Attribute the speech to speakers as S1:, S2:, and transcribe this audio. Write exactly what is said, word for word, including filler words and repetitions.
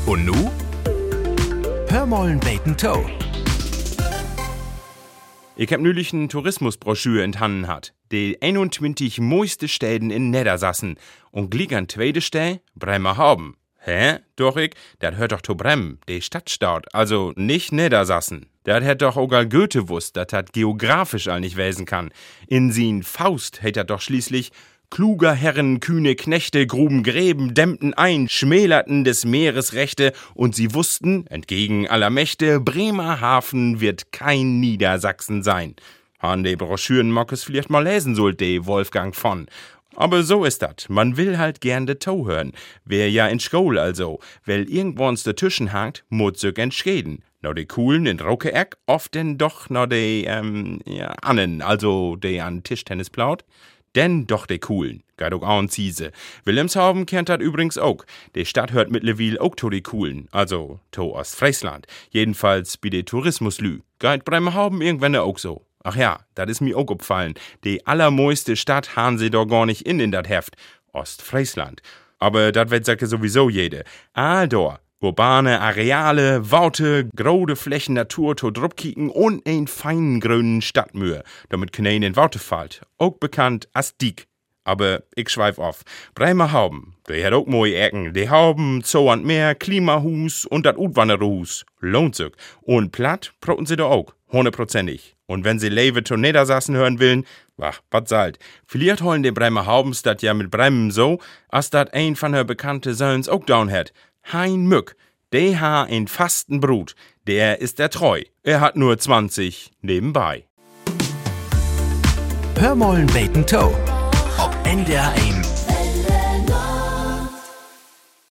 S1: Und nu? Hör mollen beten Toe.
S2: Ich hab neulich eine Tourismusbroschüre in die Hand hat. Die einundzwanzig mooiste Städten in Niedersachsen. Und gleich an zweite Stelle Bremerhaven. Hä? Doch ich, dat hört doch zu Bremen, die Stadtstaat, also nicht Niedersachsen. Dat hätt doch auch all Goethe wusst, dat dat geografisch all nicht wesen kann. In sin Faust hätt er doch schließlich kluger Herren, kühne Knechte, gruben Gräben, dämmten ein, schmälerten des Meeres Rechte, und sie wussten, entgegen aller Mächte, Bremerhaven wird kein Niedersachsen sein. Han de Broschüren mock es vielleicht mal lesen sollt, de Wolfgang von. Aber so ist dat. Man will halt gern de Tau hören. Wär ja in Schol also. Weil irgendwo's de Tischen hangt, muss sich entschäden. No de Coolen in Rauke-Eck, oft denn doch no de, ähm, ja, Annen, also de an Tischtennis plaut. Denn doch de Coolen. Geht auch an Ziese. Wilhelmshaven kennt dat übrigens auch. De Stadt hört mittlerweile auch to de Coolen. Also, to Ostfriesland. Jedenfalls bi de Tourismuslü. Geht Bremerhaven irgendwann auch so. Ach ja, dat is mir auch aufgefallen. Die allermoiste Stadt han sie doch gar nicht in in dat Heft. Ostfriesland. Aber dat wird sagt sowieso jede. Aldor. Urbane Areale, Worte, grode Flächen Natur to drup kicken und ein feinen grünen Stadtmühe, damit kein in Worte fällt. Auch bekannt als Diek. Aber ich schweif auf. Bremerhaven, die hat auch mooi Ecken. Die haben Zoo und Meer, Klimahus und dat Utwanderhus. Lohnt sich. Und platt proten sie da auch. Hundertprozentig. Und wenn sie Lewe zu Niedersachsen hören willen, wach, wat salt. Vielleicht holen die Bremerhavens dat ja mit Bremen so, als dat ein von her bekannte Söhns auch down hat. Hein Mück, der ha in fasten Brut, der ist der treu. Er hat nur zwanzig nebenbei.
S1: Hör mollen beten Toe. Ob N D R eins